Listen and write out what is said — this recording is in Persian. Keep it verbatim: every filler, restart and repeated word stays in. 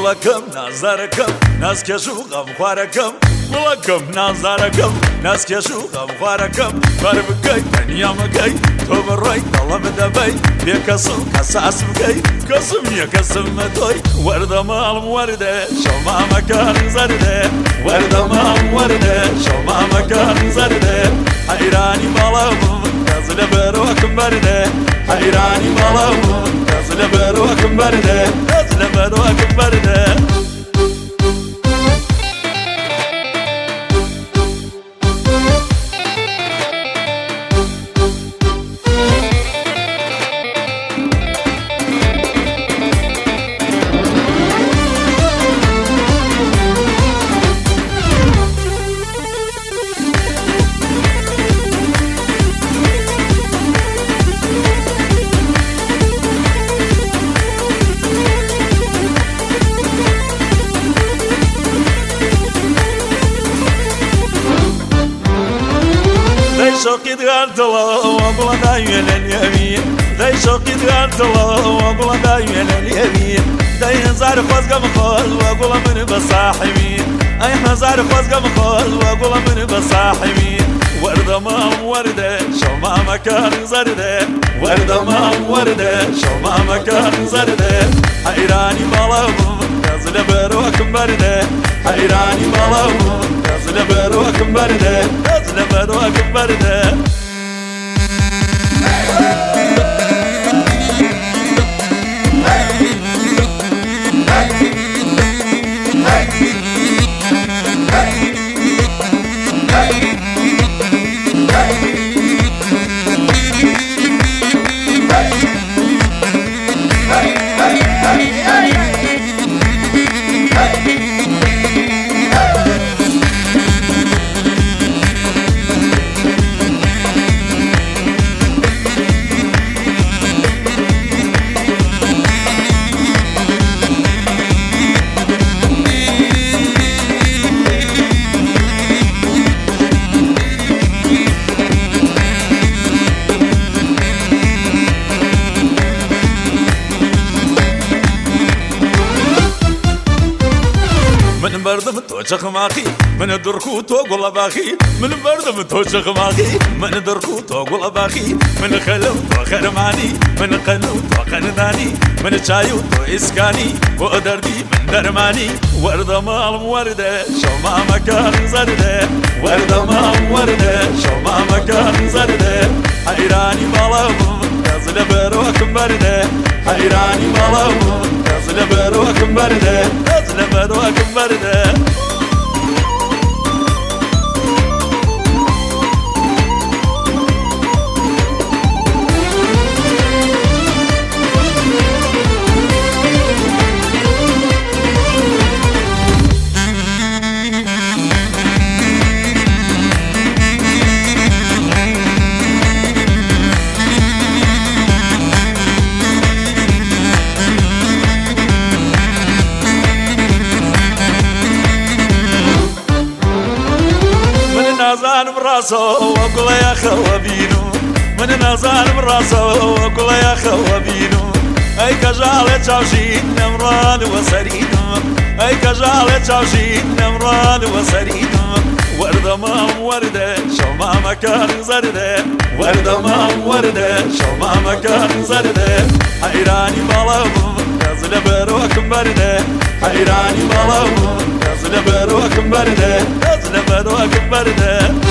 گوڵەکەم نازارەکەم نازکێش و غەمخوارەکەم گوڵەکەم نازارەکەم نازکێش و غەمخوارەکەم بەر بکەی تەنیا مەکەی تۆ بڕۆی دەڵە بدەبەی بێ کەس و کەساس بکەی کەسم نییە کەسم مەتۆی وەردە ماڵم وەردە شەمامەکان زەردە وەردە ماڵم وەردە شەمامەکان زەردە حەیرانی ماڵەمم کەس لە بەرۆکم بەردە حەیرانی ماڵەمم کەس لە بەرۆکم بەردە کەس لە بەرۆکم بەردە شوقي دغالت الله وقول دايما اليمين داي شوقي دغالت الله وقول دايما اليمين داي هزار خوزقة مخول وقول من بصاحبين اي هزار خوزقة مخول وقول من بصاحبين وردة مام وردة شو ما مكان زردة وردة مام وردة شو ما مكان زردة حيراني مالهم نازل بروكم بردة حيراني مالهم نازل بروكم بردة نازل بروكم بردة من بردم تو چخماقی من درکو تو گل باخی من بردم تو چخماقی من درکو تو گل باخی من خلو تو خرمانی من قنو تو قندانی من چایو تو اسکانی و دردی من درمانی ورده مالم ورده شما مکان زرده ورده مالم ورده شما مکان زرده حیرانی مالم نازل بروکم برده حیرانی مالم نازل بروکم برده نازل بروکم برده نازان براسو وقول يا خوابينو من نازان براسو وقول يا خوابينو اي كجال تشاوشين نمران وسرينو اي كجال تشاوشين نمران وسرينو وردة مام وردة شو ما مكان زردة وردة مام وردة شو ما مكان زردة حيراني مالهم نازل بروكم بردة حيراني مالهم نازل بروكم بردة نازل بروكم بردة